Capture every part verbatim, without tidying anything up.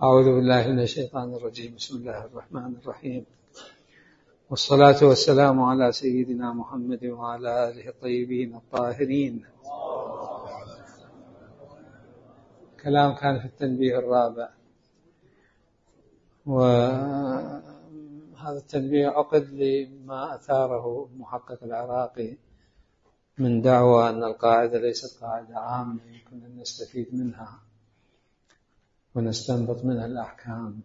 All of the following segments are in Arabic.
أعوذ بالله من الشيطان الرجيم. بسم الله الرحمن الرحيم، والصلاة والسلام على سيدنا محمد وعلى آله الطيبين الطاهرين. كلام كان في التنبيه الرابع، وهذا التنبيه عقد لما أثاره المحقق العراقي من دعوى أن القاعدة ليست قاعدة عامة يمكن أن نستفيد منها ونستنبط منها الأحكام،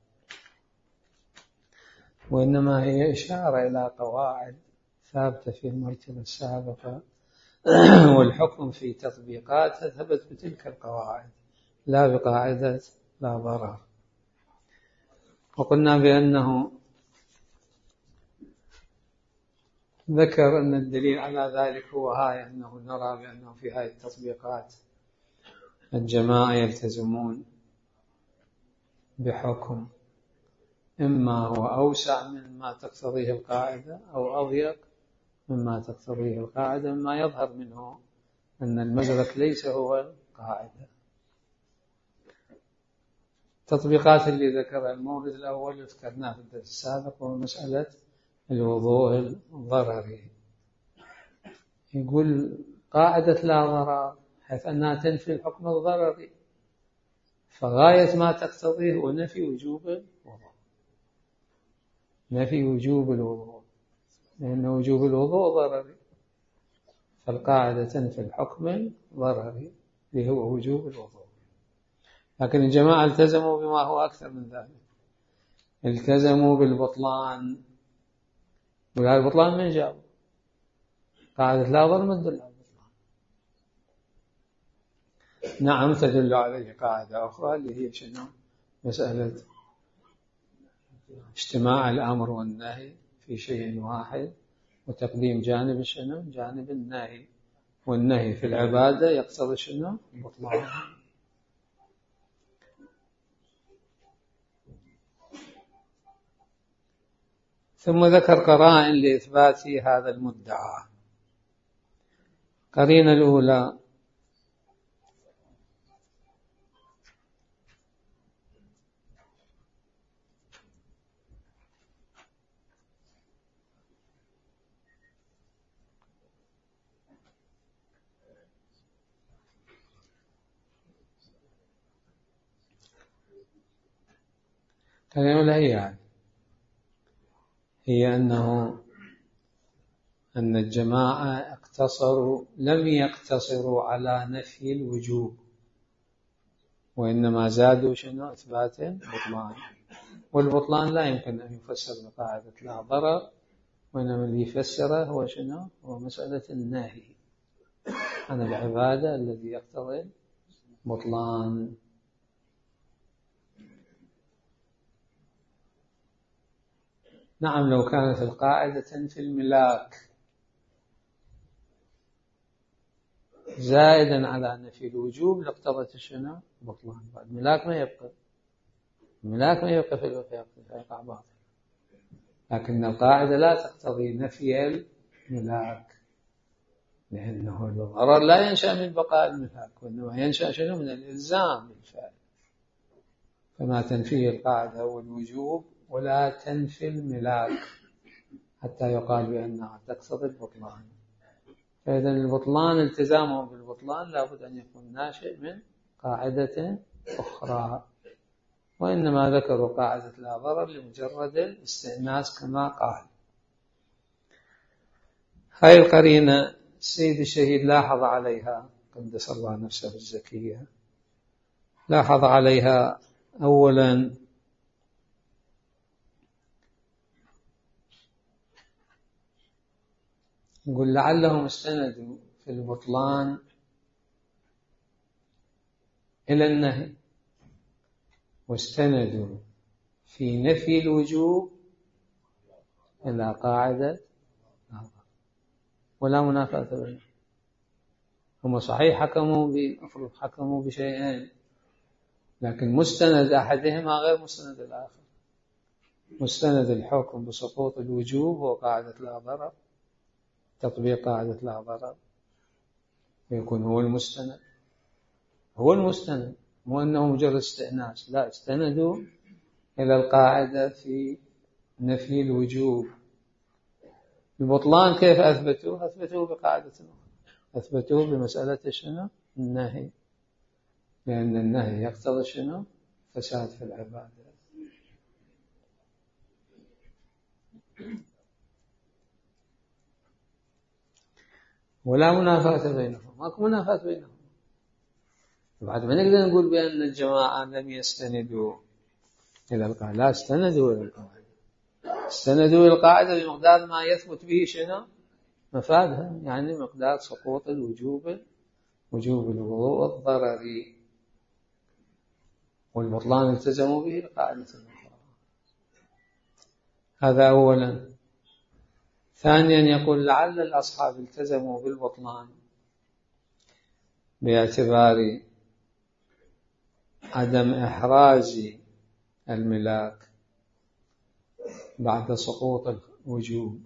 وإنما هي إشارة إلى قواعد ثابتة في المرتبة السابقة والحكم في تطبيقاتها ثبت بتلك القواعد لا بقاعدة لا ضرر. وقلنا بأنه ذكر أن الدليل على ذلك هو هاي، أنه نرى بأنه في هذه التطبيقات الجماعة يلتزمون بحكم إما هو أوسع مما تقتضيه القاعدة أو أضيق مما تقتضيه القاعدة، مما يظهر منه أن المدرك ليس هو القاعدة. التطبيقات اللي ذكرها المورد الأول ذكرناه في الدرس السابق، هو مسألة الوضوء الضرري. يقول قاعدة لا ضرر حيث أنها تنفي الحكم الضرري، فغاية ما تقتضيه ونفي وجوب الوضوء، نفي وجوب الوضوء، لأن وجوب الوضوء ضرري، فالقاعدة تنفي الحكم الضرري اللي هو وجوب الوضوء. لكن الجماعة التزموا بما هو أكثر من ذلك، التزموا بالبطلان. وهذا البطلان من جاب؟ قاعدة لا ضرر من تدل على البطلان. نعم تدل عليه قاعدة أخرى اللي هي شنو؟ مسألة اجتماع الأمر والنهي في شيء واحد، وتقديم جانب شنو؟ جانب النهي، والنهي في العبادة يقتضي شنو؟ البطلان. ثم ذكر قرائن لإثبات هذا المدعى. قرينة الأولى قرينة الأولى هي يعني هي أنه أن الجماعة اقتصروا لم يقتصروا على نفي الوجوب، وإنما زادوا شنو؟ إثبات البطلان. والبطلان لا يمكن أن يفسر بقاعدة لا ضرر، وإنما اللي يفسره هو شنو؟ هو مسألة النهي عن العبادة الذي يقتضي البطلان. نعم لو كانت القاعدة تنفي الملاك زائدا على نفي الوجوب لاقتضت شنو؟ بطلان. الملاك ما يبقى، الملاك ما يبقى في الواقع، يقع باطل. لكن القاعدة لا تقتضي نفي الملاك، لأنه الضرر لا ينشأ من بقاء الملاك، وإنما ينشأ شنو؟ من الإلزام بالفعل. فما تنفيه القاعدة هو الوجوب ولا تنفي الملاك حتى يقال بأنها تقتضي البطلان. فإذا البطلان التزامهم بالبطلان لابد أن يكون ناشئ من قاعدة أخرى، وإنما ذكروا قاعدة لا ضرر لمجرد الاستئناس كما قال. هاي القرينة السيد الشهيد لاحظ عليها قدس الله نفسه الزكية، لاحظ عليها أولا يقول لعلهم استندوا في البطلان إلى النهي، واستندوا في نفي الوجوب إلى قاعدة ولا منافاة بينهم. هم صحيح حكموا بأفرض حكموا بشيئين، لكن مستند أحدهما غير مستند الآخر. مستند الحكم بسقوط الوجوب هو قاعدة لا ضرر، تطبيق قاعدة لا ضرر، يكون هو المستند هو المستند مو أنه مجرد استئناس، لا، استندوا إلى القاعدة في نفي الوجوب. البطلان كيف أثبتوه؟ أثبتوه بقاعدة أخرى، أثبتوه بمسألة شنو؟ النهي، لأن النهي يقتضي شنو؟ فساد في العبادة. ولا منافاة بينهم، ماكو منافاة بينهم. بعد ما نقدر نقول بأن الجماعة لم يستندوا إلى القاعدة، لا، استندوا إلى القاعدة، استندوا إلى القاعدة بمقدار ما يثبت به شنو؟ مفادها، يعني مقدار سقوط الوجوب، وجوب الوضوء الضرري، والبطلان التزموا به بقاعدة أخرى. هذا أولا. ثانيا يقول لعل الأصحاب التزموا بالبطلان باعتبار عدم إحراز الملاك بعد سقوط الوجوب.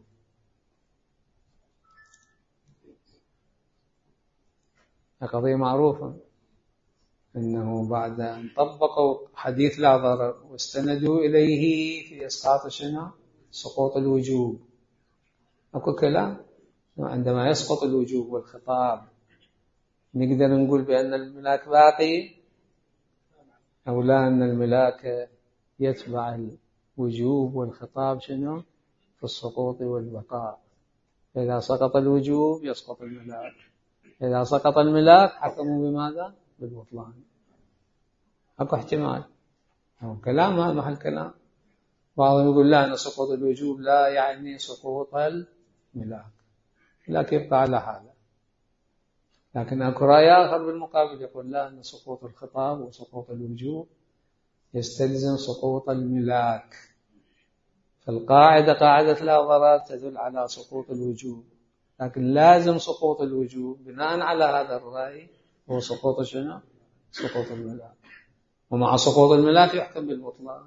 قضية معروفة أنه بعد أن طبقوا حديث لا ضرر واستندوا إليه في إسقاط شنو؟ سقوط الوجوب. أكو كلام عندما يسقط الوجوب والخطاب نقدر نقول بأن الملاك باقي أو لا، أن الملاك يتبع الوجوب والخطاب شنو؟ في السقوط والبقاء. إذا سقط الوجوب يسقط الملاك، إذا سقط الملاك حكموا بماذا؟ بالبطلان. أكو احتمال أو كلام، هذا محل كلام. بعضهم يقول لا، أن سقوط الوجوب لا يعني سقوط الملاك، لكن يبقى على حاله. لكن أكو رأي آخر بالمقابل يقول لا، أن سقوط الخطاب وسقوط الوجوب يستلزم سقوط الملاك. فالقاعدة قاعدة لا ضرر تدل على سقوط الوجوب، لكن لازم سقوط الوجوب بناء على هذا الرأي هو سقوط شنو؟ سقوط الملاك. ومع سقوط الملاك يحكم بالبطلان.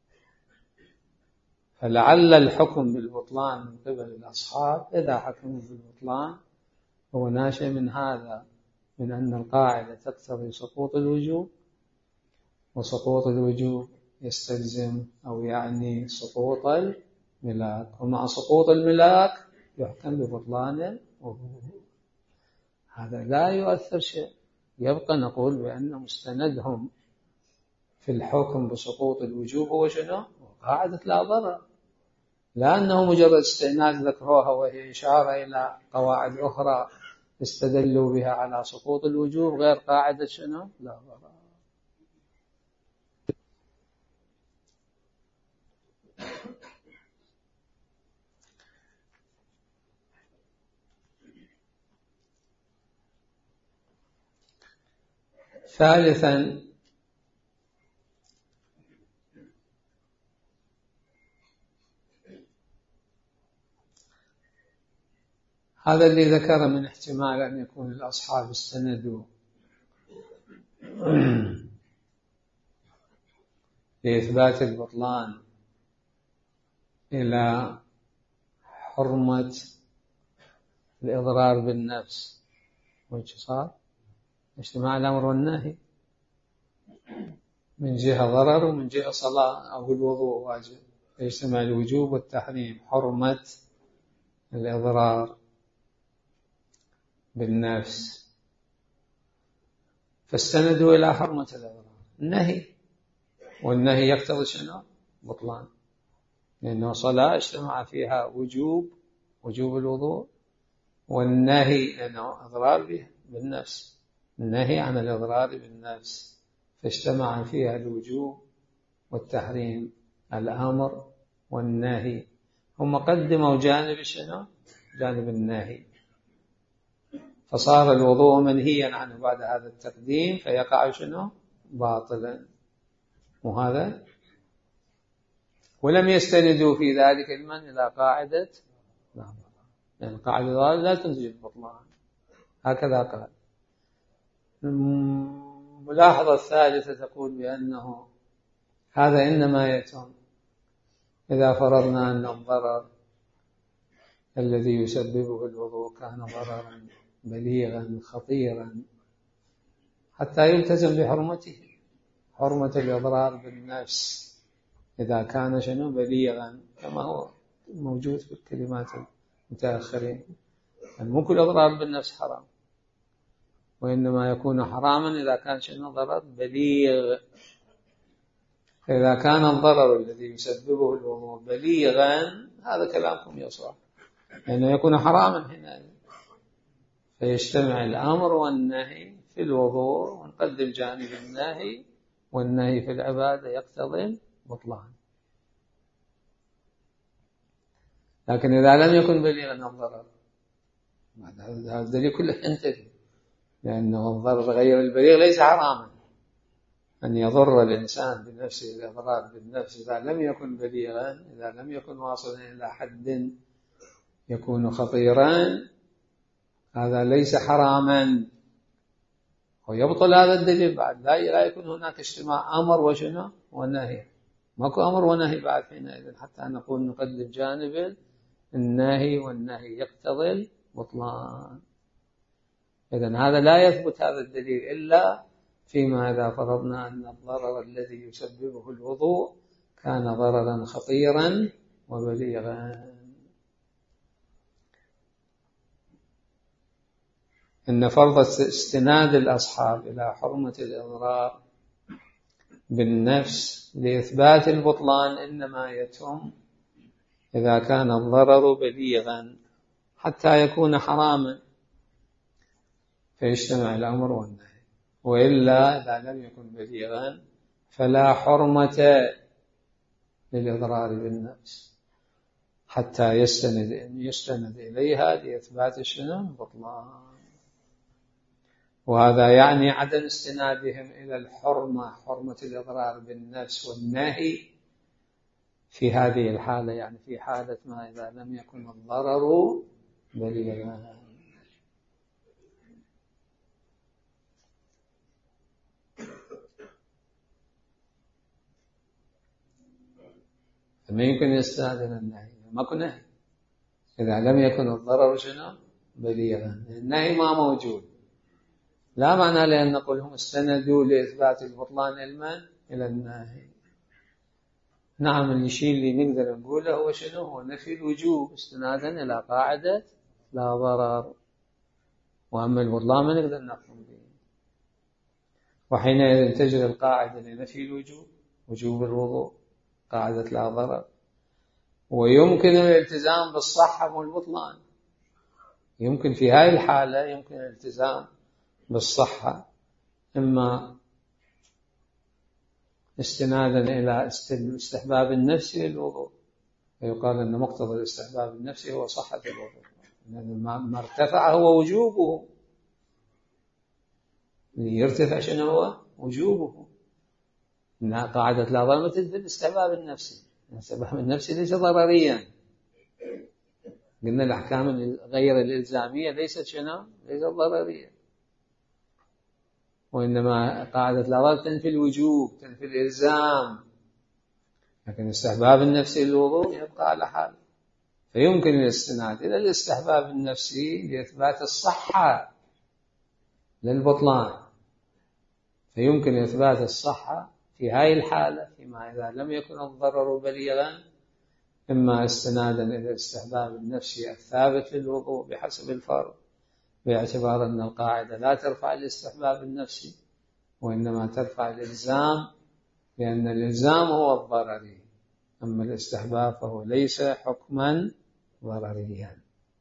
فلعل الحكم بالبطلان من قبل الأصحاب إذا حكموا بالبطلان هو ناشئ من هذا، من أن القاعدة تقتضي سقوط الوجوب، وسقوط الوجوب يستلزم أو يعني سقوط الملاك، ومع سقوط الملاك يحكم ببطلان الوضوء. هذا لا يؤثر شيء، يبقى نقول بأن مستندهم في الحكم بسقوط الوجوب هو شنو؟ قاعدة لا ضرر، لأنه مجرد استئناس ذكروها وهي إشارة إلى قواعد أخرى استدلوا بها على سقوط الوجوب غير قاعدة شنو؟ لا ضرر. ثالثا هذا اللي ذكر من احتمال أن يكون الأصحاب استندوا لإثبات البطلان إلى حرمة الإضرار بالنفس، وش صار؟ اجتماع الأمر والنهي، من جهة ضرر ومن جهة صلاة أو الوضوء واجب، يجتمع الوجوب والتحريم، حرمة الإضرار بالنفس، فاستندوا إلى حرمة الإضرار النهي، والنهي يقتضي شنو؟ بطلان، لأنه صلاة اجتمع فيها وجوب وجوب الوضوء، والنهي لأنه إضرار به بالنفس، النهي عن الإضرار بالنفس، فاجتمع فيها الوجوب والتحريم، الأمر والنهي. هم قدموا جانب شنو؟ جانب النهي، فصار الوضوء منهيا عنه بعد هذا التقديم فيقع شنو؟ باطلا. وهذا ولم يستندوا في ذلك المن إلى قاعدة لا ضرر، يعني قاعدة لا تنتج البطلان، هكذا قال. الملاحظة الثالثة تقول بأنه هذا إنما يتم إذا فرضنا أن الضرر الذي يسببه الوضوء كان ضررا بليغا خطيرا حتى يلتزم بحرمته، حرمة الإضرار بالنفس إذا كان شنو بليغا، كما هو موجود في الكلمات المتأخرين. يعني مو كل إضرار بالنفس حرام، وإنما يكون حراما إذا كان شنو ضرر بليغ. فإذا كان الضرر الذي يسببه الوضوء بليغا، هذا كلامكم يصح، لأنه يعني يكون حراما هنا، فيجتمع الأمر والنهي في الوضوء، ونقدم جانب النهي، والنهي في العبادة يقتضي البطلان. لكن إذا لم يكن بليغا الضرر، هذا الدليل كله ينتهي، لأنه الضرر غير البليغ ليس حراما. أن يضر الإنسان بنفسه الإضرار بالنفس إذا لم يكن بليغا، إذا لم يكن واصلا إلى حد يكون خطيرا، هذا ليس حراما، ويبطل هذا الدليل بعد. لا يكون هناك اجتماع أمر وشنو ونهي، ماكو أمر ونهي بعد حينئذ حتى نقول نقدم جانب النهي، والنهي يقتضي البطلان. إذن هذا لا يثبت هذا الدليل إلا فيما إذا فرضنا أن الضرر الذي يسببه الوضوء كان ضررا خطيرا وبليغا. إن فرض استناد الأصحاب إلى حرمة الإضرار بالنفس لإثبات البطلان إنما يتم إذا كان الضرر بليغا حتى يكون حراما، فيجتمع الأمر والنهي. وإلا إذا لم يكن بليغا فلا حرمة للإضرار بالنفس حتى يستند, يستند إليها لإثبات شنو البطلان. وهذا يعني عدم استنادهم إلى الحرمة، حرمة الإضرار بالنفس والنهي في هذه الحالة، يعني في حالة ما إذا لم يكن الضرر بليغا. فما يمكن يستند إلى النهي، ما كن نهي إذا لم يكن الضرر شنو بليغا. النهي ما موجود، لا معنى لأن نقول هم استندوا لإثبات البطلان علما إلى النهي. نعم، الشيء اللي نقدر نقوله هو شنو؟ هو نفي الوجوب استنادا إلى قاعدة لا ضرر، وأما البطلان ما نقدر نحكم به. وحينئذ تجري القاعدة لنفي الوجوب، وجوب الوضوء، قاعدة لا ضرر. ويمكن الالتزام بالصحة والبطلان، يمكن في هذه الحالة يمكن الالتزام بالصحة، إما استنادا إلى استحباب النفسي للوضوء، فيقال أن مقتضى الاستحباب النفسي هو صحة الوضوء، لأن ما ارتفع هو وجوبه، اللي يرتفع شنو هو وجوبه. إنها قاعدة لا ضرر مثل الاستحباب النفسي، الاستحباب النفسي ليس ضرريا. قلنا الأحكام غير الإلزامية ليست شنو ليست ضررية، وإنما قاعدة لا ضرر تنفي الوجوب، تنفي الإلزام، لكن الاستحباب النفسي للوضوء يبقى على حال. فيمكن الاستناد إلى الاستحباب النفسي لإثبات الصحة للبطلان، فيمكن إثبات الصحة في هذه الحالة فيما إذا لم يكن الضرر بليغا، إما استنادا إلى الاستحباب النفسي الثابت للوضوء بحسب الفرض، باعتبار أن القاعدة لا ترفع الاستحباب النفسي وإنما ترفع الإلزام، لأن الإلزام هو الضرري، أما الاستحباب فهو ليس حكما ضرريا.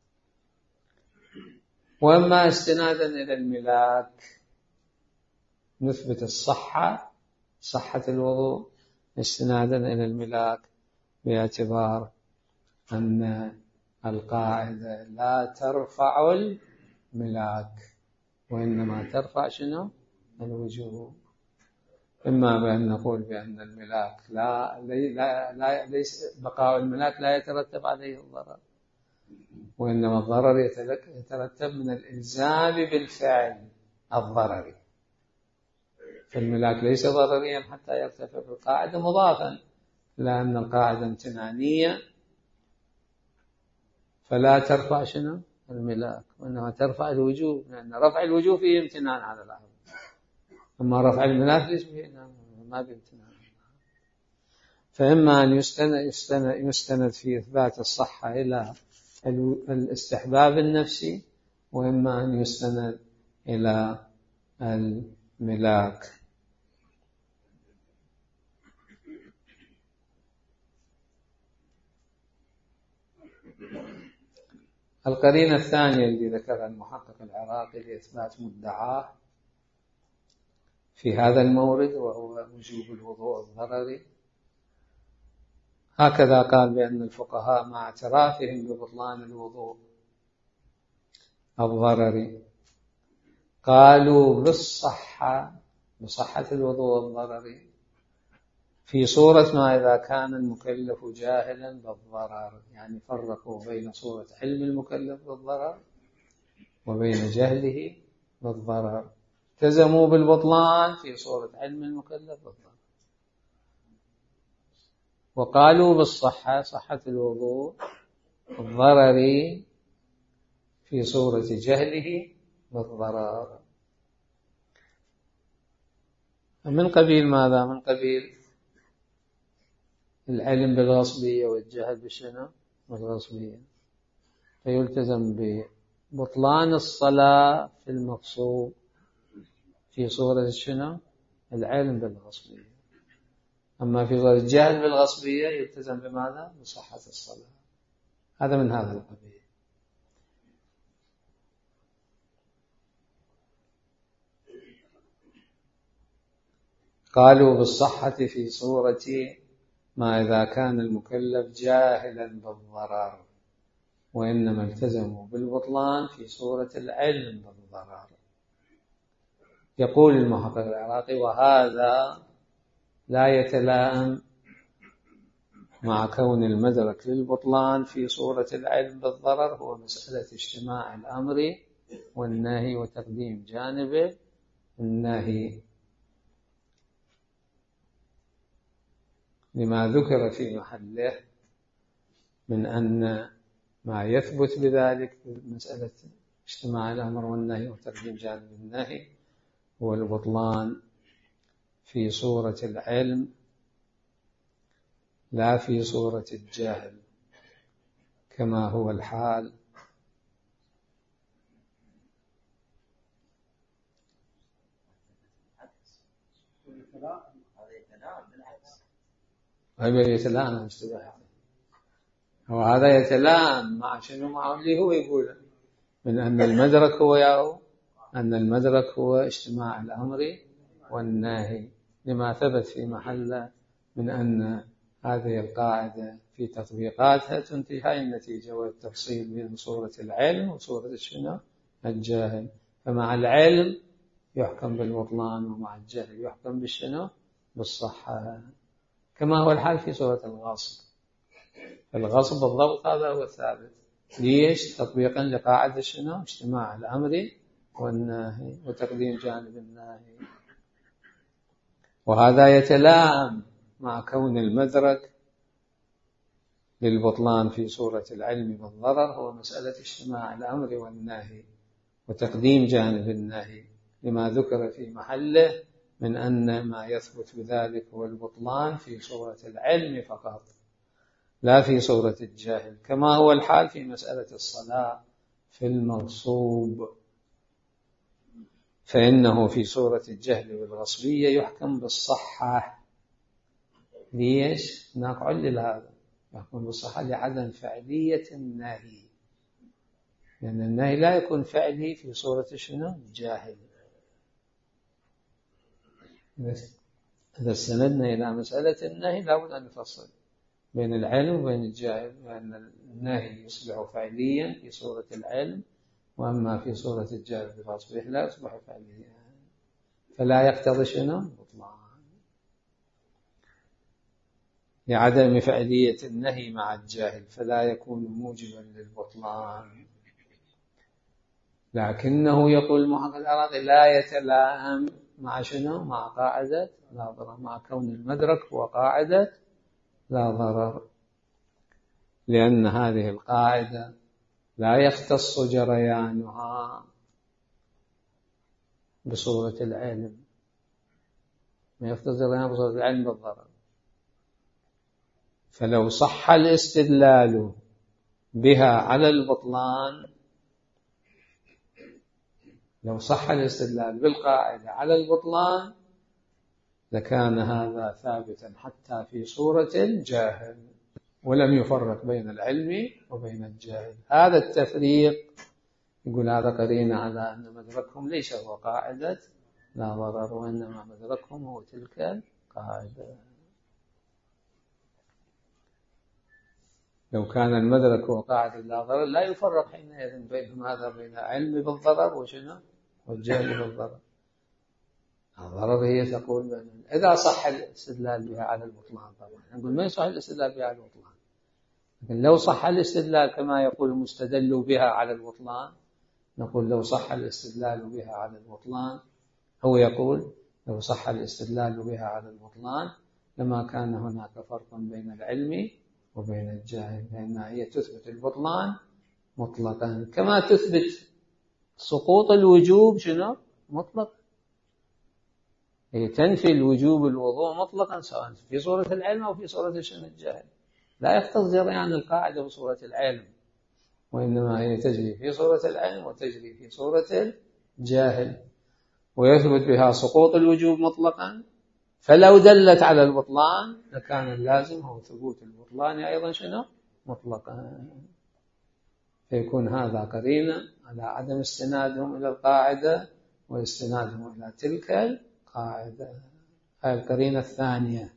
وأما استنادا إلى الملاك نثبت الصحة، صحة الوضوء استنادا إلى الملاك باعتبار أن القاعدة لا ترفع الملاك وإنما ترفع شنو الوجوب. إما بأن نقول بأن الملاك لا, لا, لا ليس بقاء الملاك لا يترتب عليه الضرر، وإنما الضرر يترتب من الإلزام بالفعل الضرري، فالملاك ليس ضرريا حتى يرتفع بالقاعدة، مضافا لأن القاعدة امتنانية فلا ترفع شنو الملاك وإنما ترفع الوجوب، لأن رفع الوجوب فيه امتنان على الأمر، أما رفع الملاك ليس فيه ما بامتناع عنها. فإما أن يستند, يستند, يستند في إثبات الصحة إلى الاستحباب النفسي، وإما أن يستند إلى الملاك. القرينة الثانية التي ذكرها المحقق العراقي لإثبات مدعاه في هذا المورد وهو وجوب الوضوء الضرري، هكذا قال بأن الفقهاء مع اعترافهم ببطلان الوضوء الضرري قالوا بالصحة بصحة الوضوء الضرري في صورة ما إذا كان المكلف جاهلا بالضرر، يعني فرقوا بين صورة علم المكلف بالضرر وبين جهله بالضرر، التزموا بالبطلان في صورة علم المكلف بالضرر، وقالوا بالصحة صحة الوضوء الضرري في صورة جهله بالضرر. من قبيل ماذا؟ من قبيل العلم بالغصبية والجهل بالشنو بالغصبية، فيلتزم ببطلان الصلاة في المغصوب في صورة الشنو العلم بالغصبية، أما في صورة الجهل بالغصبية يلتزم بماذا؟ بصحة الصلاة. هذا من هذا القبيل. قالوا بالصحة في صورة ما إذا كان المكلف جاهلا بالضرر، وإنما التزموا بالبطلان في صورة العلم بالضرر. يقول المحقق العراقي: وهذا لا يتلائم مع كون المدرك للبطلان في صورة العلم بالضرر هو مسألة اجتماع الأمر والنهي وتقديم جانب النهي، لما ذكر في محله من أن ما يثبت بذلك مسألة اجتماع الأمر والنهي وتقديم جانب النهي هو البطلان في صورة العلم لا في صورة الجهل، كما هو الحال هذا يتلائم وهذا يتلائم مع شنو مع اللي هو يقول من أن المدرك هو ياهو أن المدرك هو اجتماع الأمر والنهي، لما ثبت في محله من أن هذه القاعدة في تطبيقاتها تنتهي هاي النتيجة والتفصيل بين صورة العلم وصورة الشنو الجاهل. فمع العلم يحكم بالبطلان ومع الجهل يحكم بالشنو بالصحة، كما هو الحال في صورة الغصب. الغصب بالضبط هذا هو الثابت. ليش؟ تطبيقا لقاعدة شنو اجتماع الأمر والنهي وتقديم جانب النهي. وهذا يتلائم مع كون المدرك للبطلان في صورة العلم بالضرر هو مسألة اجتماع الأمر والنهي وتقديم جانب النهي، لما ذكر في محله من أن ما يثبت بذلك هو البطلان في صورة العلم فقط لا في صورة الجاهل، كما هو الحال في مسألة الصلاة في المغصوب، فإنه في صورة الجهل والغصبية يحكم بالصحة. ليش؟ هناك علل هذا يحكم بالصحة لعدم فعلية النهي، لأن النهي لا يكون فعلي في صورة شنو الجاهل. إذا استندنا إلى مسألة النهي لابد أن نفصل بين العلم وبين الجاهل، لأن النهي يصبح فعليا في صورة العلم، وأما في صورة الجاهل بالغصب لا يصبح فعليا، فلا يقتضي شنو بطلان لعدم فعلية النهي مع الجاهل، فلا يكون موجبا للبطلان. لكنه يقول المحقق العراقي لا يتلائم مع شنو مع قاعدة لا ضرر، مع كون المدرك هو قاعدة لا ضرر، لأن هذه القاعدة لا يختص جريانها بصورة العلم، ما يقتضي جريان بصورة العلم بالضرر. فلو صح الاستدلال بها على البطلان، لو صح الاستدلال بالقاعدة على البطلان لكان هذا ثابتا حتى في صورة الجاهل، ولم يفرق بين العلم وبين الجاهل. هذا التفريق يقول هذا قرينة على أن مدركهم ليس هو قاعدة لا ضرر، وإنما مدركهم هو تلك القاعدة. لو كان المدرك هو قاعدة لا ضرر لا يفرق حينئذ بين هذا بين علم بالضرر وشنو والجهل بالضرر. الضرر هي تقول بأن إذا صح الاستدلال بها على البطلان، طبعا نقول ما يصح الاستدلال بها على البطلان، لكن لو صح الاستدلال كما يقول المستدل بها على البطلان، نقول لو صح الاستدلال بها على البطلان، هو يقول لو صح الاستدلال بها على البطلان لما كان هناك فرق بين العلم وبين الجاهل، لأنها هي تثبت البطلان مطلقا كما تثبت سقوط الوجوب شنو مطلق، هي تنفي الوجوب الوضوء مطلقا سواء في صورة العلم أو في صورة شنو الجاهل. لا يقتضي جريان القاعدة بصورة العلم، وإنما هي تجري في صورة العلم وتجري في صورة الجاهل، ويثبت بها سقوط الوجوب مطلقا. فلو دلت على البطلان لكان اللازم هو ثبوت البطلان أيضا شنو مطلقا، فيكون هذا قرينة على عدم استنادهم إلى القاعدة واستنادهم إلى تلك القاعدة. هذه القرينة الثانية.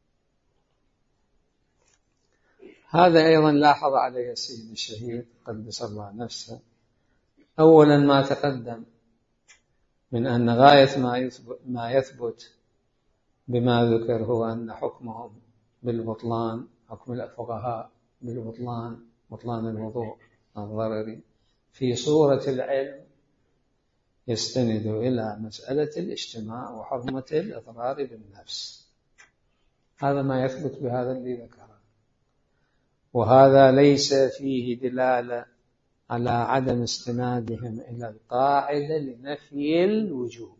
هذا أيضا لاحظ عليه السيد الشهيد قدس الله نفسه. أولا ما تقدم من أن غاية ما يثبت, ما يثبت بما ذكر هو أن حكمهم بالبطلان، حكم الفقهاء بالبطلان، بطلان الوضوء الضرري في صورة العلم يستند إلى مسألة الاجتماع وحرمة الإضرار بالنفس. هذا ما يثبت بهذا اللي ذكره، وهذا ليس فيه دلالة على عدم استنادهم إلى القاعدة لنفي الوجوب.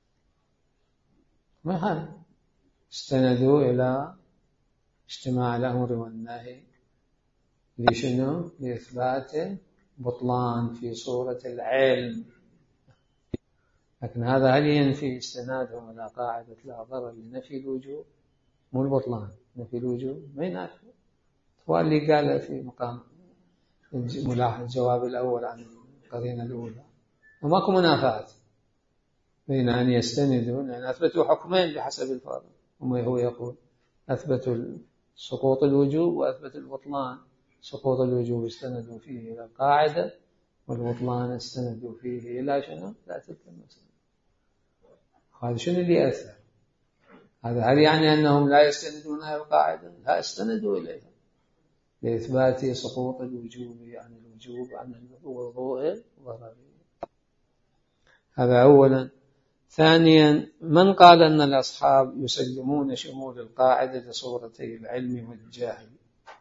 ما هذا استندوا إلى اجتماع الأمر والنهي لشنو؟ لإثبات بطلان في صورة العلم، لكن هذا هل ينفي استنادهم إلى قاعدة لا ضرر لنفي الوجوب؟ مو البطلان، نفي الوجوب ما ينافي. هو اللي قال في مقام ملاحظ الجواب الأول عن القرينة الأولى، وماكو منافاة بين أن يستندوا، لأن أثبتوا حكمين بحسب الفرق. هو يقول أثبتوا سقوط الوجوب وأثبتوا البطلان. سقوط الوجوب استندوا فيه إلى القاعدة، والبطلان استندوا فيه إلى شنو؟ لا تلك المسألة. هذا شنو اللي أثر؟ هذا هل يعني أنهم لا يستندون إلى القاعدة؟ لا، استندوا إليها لإثبات سقوط الوجوب عن الوجوب عن الوضوء الضرري. هذا أولا. ثانيا، من قال أن الأصحاب يسلمون شمول القاعدة لصورتي العلم والجاهل؟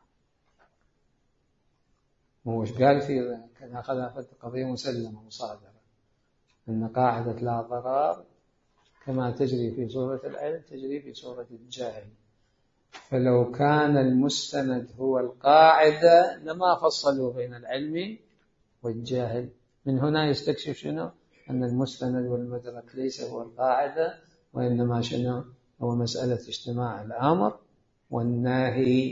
وش قال في كان خلافة قضية مسلمة مصادرة أن قاعدة لا ضرر كما تجري في صورة العلم تجري في صورة الجاهل. فلو كان المستند هو القاعدة لما فصلوا بين العلم والجاهل. من هنا يستكشف شنو؟ أن المستند والمدرك ليس هو القاعدة، وإنما شنو؟ هو مسألة اجتماع الأمر والنهي.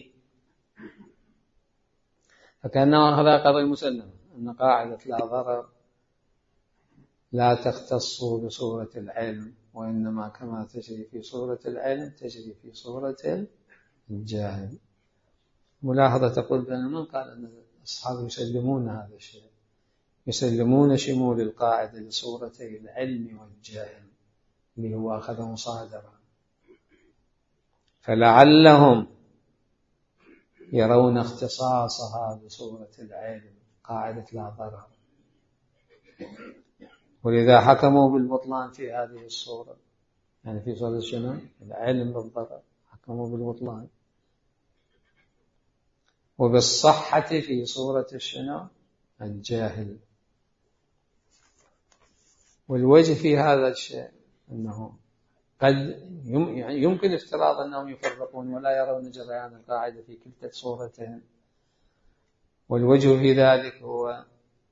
فكأنه هذا قضية مسلمة أن قاعدة لا ضرر لا تختص بصورة العلم، وإنما كما تجري في صورة العلم تجري في صورة الجاهل. ملاحظة تقول بأن من قال أن الأصحاب يسلمون هذا الشيء، يسلمون شمول القاعدة لصورتي العلم والجاهل اللي هو أخذ مصادرة. فلعلهم يرون اختصاصها بصورة العلم قاعدة لا ضرر، ولذا حكموا بالبطلان في هذه الصورة، يعني في صورة شنو؟ العلم بالضرر حكموا بالبطلان، وبالصحة في صورة الشنو؟ الجاهل. والوجه في هذا الشيء أنه قد يمكن افتراض أنهم يفرقون ولا يرون جريان القاعدة في كلتا الصورتين. والوجه في ذلك هو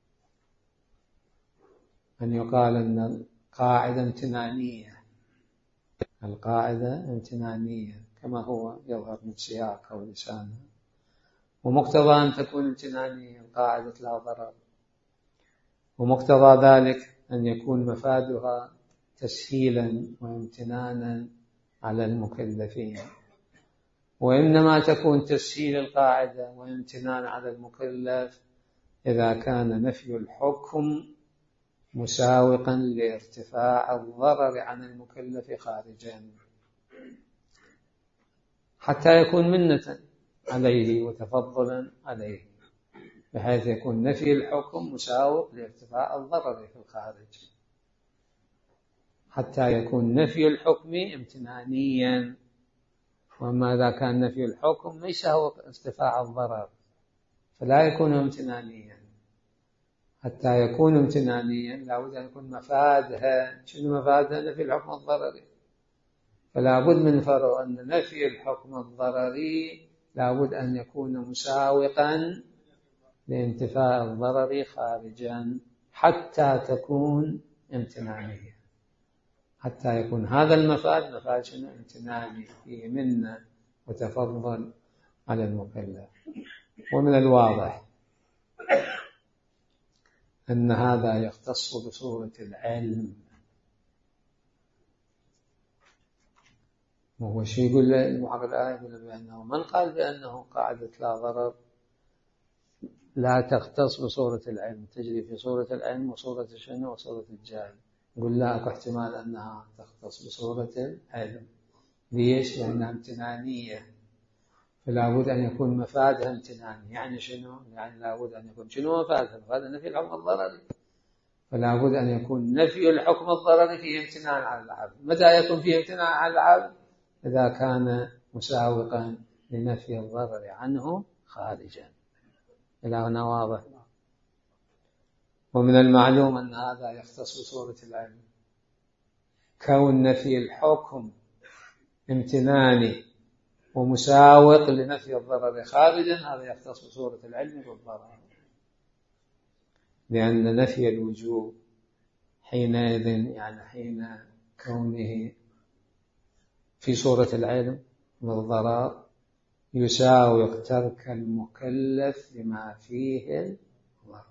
أن يقال أن القاعدة امتنانية، القاعدة امتنانية كما هو يظهر من سياق أو لسانه، ومقتضى أن تكون امتنانية القاعدة لا ضرر، ومقتضى ذلك أن يكون مفادها تسهيلا وامتنانا على المكلفين. وإنما تكون تسهيل القاعدة وامتنان على المكلف إذا كان نفي الحكم مساوقا لارتفاع الضرر عن المكلف خارجا، حتى يكون منة عليه وتفضلا عليه، بحيث يكون نفي الحكم مساوق لارتفاع الضرر في الخارج، حتى يكون نفي الحكم امتنانيا. وأما إذا كان نفي الحكم يساوق ارتفاع الضرر فلا يكون امتنانيا. حتى يكون امتنانيا لابد أن يكون مفادها، شنو مفادها؟ نفي الحكم الضرري. فلا بد من فرق أن نفي الحكم الضرري لابد أن يكون مساوقا لانتفاء الضرر خارجا حتى تكون امتنانية، حتى يكون هذا المفاد مفاد شنو؟ امتناني فيه منة وتفضل على المكلف. ومن الواضح أن هذا يختص بصورة العلم. وهو شيء يقول المحقق الآية يقول بأنه من قال بأنه قاعدة لا ضرر لا تختص بصورة العلم، تجري في صورة العلم وصورة شنو وصورة الجاهل، يقول لا أكو احتمال أنها تختص بصورة العلم. ليش؟ لأنها امتنانية، فلا بد أن يكون مفادها امتناني. يعني شنو؟ يعني لا بد أن يكون شنو مفادها؟ مفادها نفي الحكم الضرري، فلا بد أن يكون نفي الحكم الضرري فيه امتنان على العبد. متى يكون فيه امتنان على العبد؟ إذا كان مساوقا لنفي الضرر عنه خارجا. إلى هنا واضح. ومن المعلوم أن هذا يختص بصورة العلم، كون نفي الحكم امتناني ومساوق لنفي الضرر خارجا، هذا يختص بصورة العلم بالضرر، لأن نفي الوجوب حينئذ يعني حين كونه في صورة العلم بالضرر يساوق ترك المكلف لما فيه الضرر.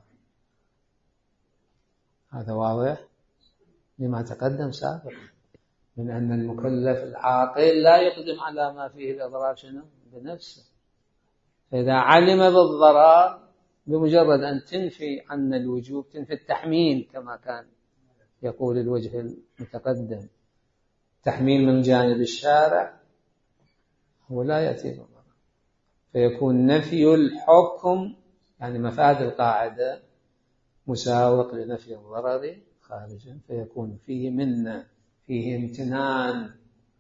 هذا واضح لما تقدم سابقا من أن المكلف العاقل لا يقدم على ما فيه الإضرار شنو بنفسه. فإذا علم بالضرر بمجرد أن تنفي عن الوجوب تنفي التحميل، كما كان يقول الوجه المتقدم، تحميل من جانب الشارع هو لا يأتي بالضرر، فيكون نفي الحكم يعني مفاد القاعدة مساوق لنفي الضرر خارجا، فيكون فيه منة فيه امتنان.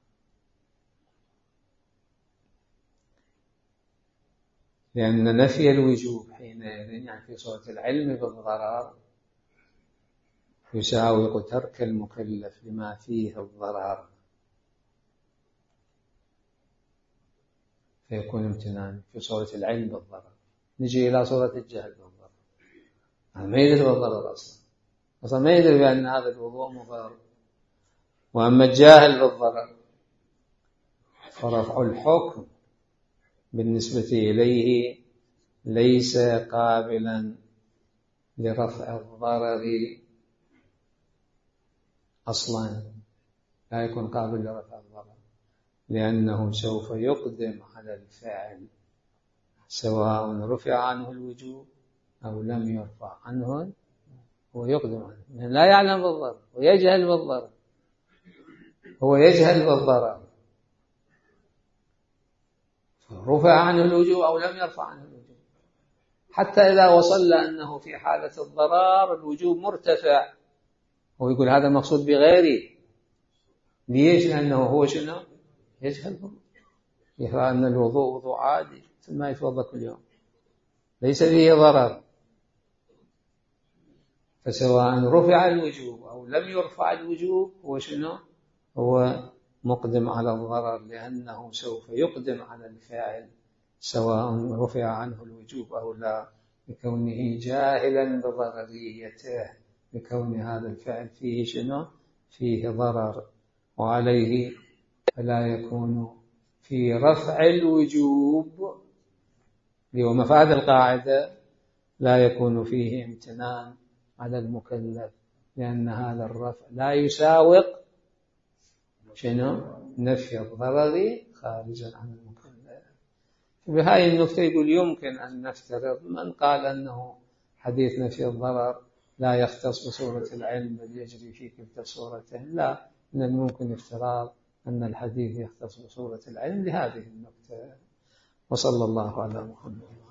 لأن نفي الوجوب حينئذ يعني في صورة العلم بالضرر يساوق ترك المكلف لما فيه الضرر، فيكون امتنان في صورة العلم بالضرر. نجي إلى صورة الجهل بالضرر، ما يدري بالضرر أصلا أصلا ما يدري بأن هذا الوضوء مضر. وأما الجاهل بالضرر فرفع الحكم بالنسبة إليه ليس قابلا لرفع الضرر أصلا، لا يكون قابل لرفع الضرر، لأنه سوف يقدم على الفعل سواء رفع عنه الوجوب أو لم يرفع عنه، هو يقدم عنه، لا يعلم بالضرر ويجهل بالضرر، هو يجهل بالضرر، رفع عنه الوجوب أو لم يرفع عنه الوجوب. حتى إذا وصل أنه في حالة الضرر الوجوب مرتفع، هو يقول هذا المقصود بغيري. ليش؟ لأنه هو شنو يجهل بالضرر، يرى أن الوضوء وضوء عادي ثم يتوضأ كل يوم ليس فيه ضرر. فسواء رفع الوجوب أو لم يرفع الوجوب هو شنو هو مقدم على الضرر لأنه سوف يقدم على الفعل سواء رفع عنه الوجوب أو لا، لكونه جاهلا بضرريته، لكون هذا الفعل فيه شنو؟ فيه ضرر، وعليه فلا يكون في رفع الوجوب ومفاد القاعدة لا يكون فيه امتنان على المكلف، لأن هذا الرفع لا يساوق شنو؟ نفي الضرر خارجا عن المكلف. بهذه النقطة يقول يمكن أن نفترض من قال أنه حديث نفي الضرر لا يختص بصورة العلم بل يجري في كلتا الصورتين، لا، من الممكن افتراض أن الحديث يختص بصورة العلم لهذه النقطة. وصلى الله على محمد.